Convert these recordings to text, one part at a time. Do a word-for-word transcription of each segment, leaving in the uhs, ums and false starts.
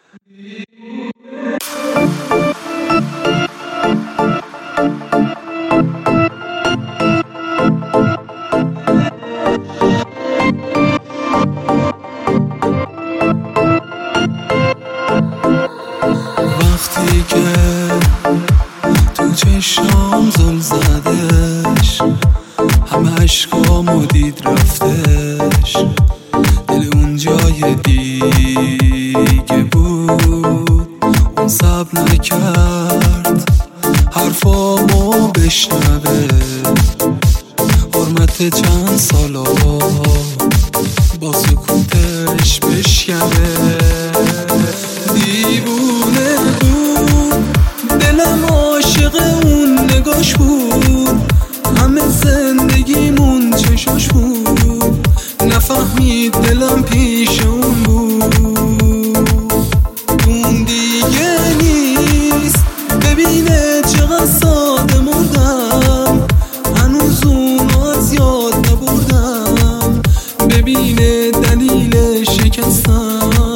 وقتی که تو چشام زل زدش، همه عشقامو دید رفتش، دل اون جای دیگه بود، اون صبر نکرد حرفامو بشنوه، حرمت چند سالا با سکوتش بشکنه. دیوونه بود دلم، عاشق اون نگاش بود، همه زندگیمون چشاش بود، نفهمید دلم پیش اون بود. اون دیگه نیست، ببینه چقدر ساده مردم، هنوز اونو از یاد نبردم، ببینه دلیل شکستم.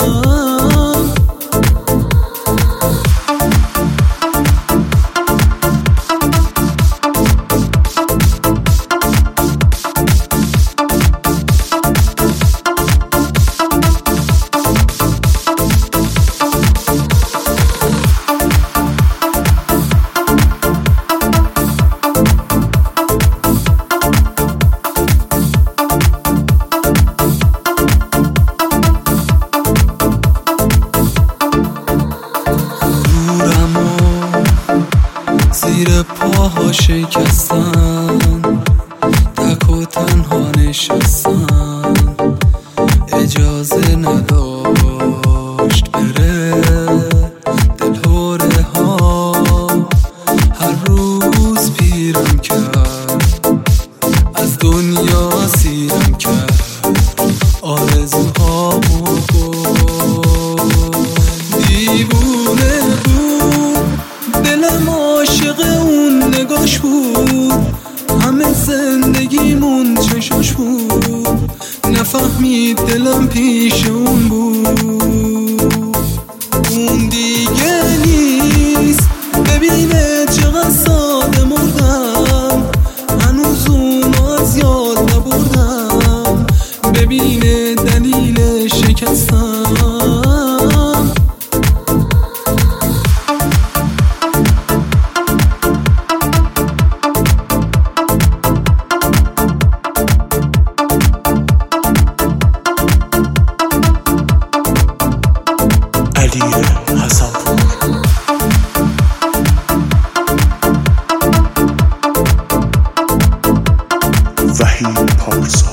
زیر پاها شکستن، تک و تنها نشستن، اجازه نداشت بره دلهوره ها، هر روز پیرم کرد، از دنیا سیرم کرد، آرزوهامو برد. دیوونه بود دلم، عاشق اون نگاش بود، همه زندگیمون چشاش بود، نفهمید دلم پیش اون بود. اون دیگه نیست، ببینه چقدر ساده مردم، هنوز اونو از یاد نبردم، ببینه دلیل شکستم. وحید پارسا